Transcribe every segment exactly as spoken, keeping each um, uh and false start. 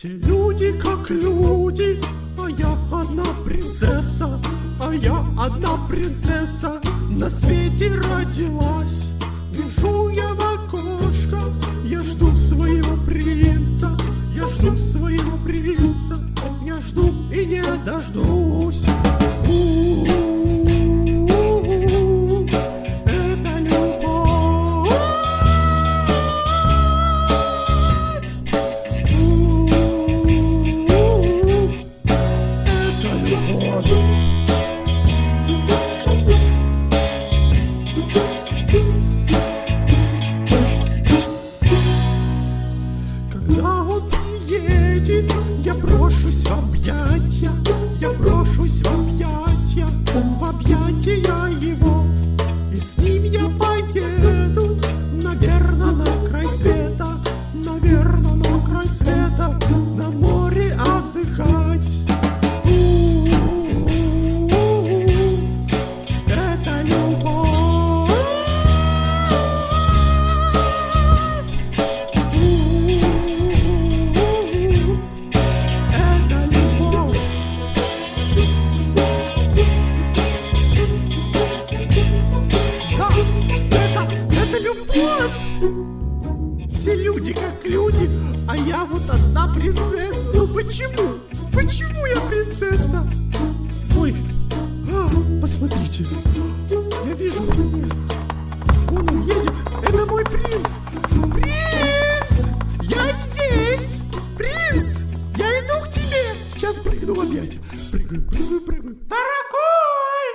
Все люди как люди, а я одна принцесса, а я одна принцесса на свете родилась. Гляжу я в окошко, я жду своего принца, я жду своего принца, я жду и не дождусь. У-у-у-у, это любовь. У-у-у-у, это любовь. Когда он приедет, я брошусь в объятья, я брошусь в объятья, в объятья его, и с ним я поеду, наверно, на край света, наверно, на край света, на море отдыхать. У-у-у-у, это любовь. Это любовь. Да, это, это любовь. Все люди как люди, а я вот одна принцесса. Ну почему? Почему я принцесса? Ой, а, посмотрите, я вижу, вон он едет, это мой принц. Принц, я здесь. Принц, я иду к тебе. Сейчас прыгну в объятия. Прыгаю, прыгаю, прыгаю. Дорогой!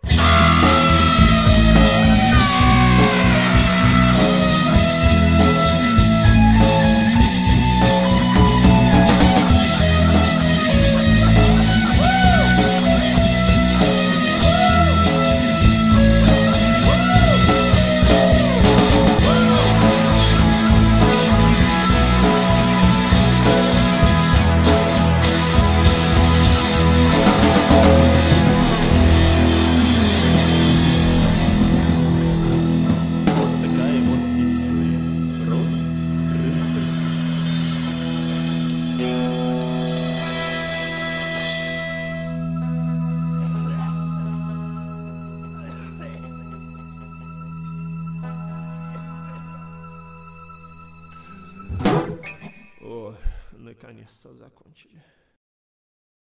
Такая вот история. Род принцессы. О, наконец-то закончили.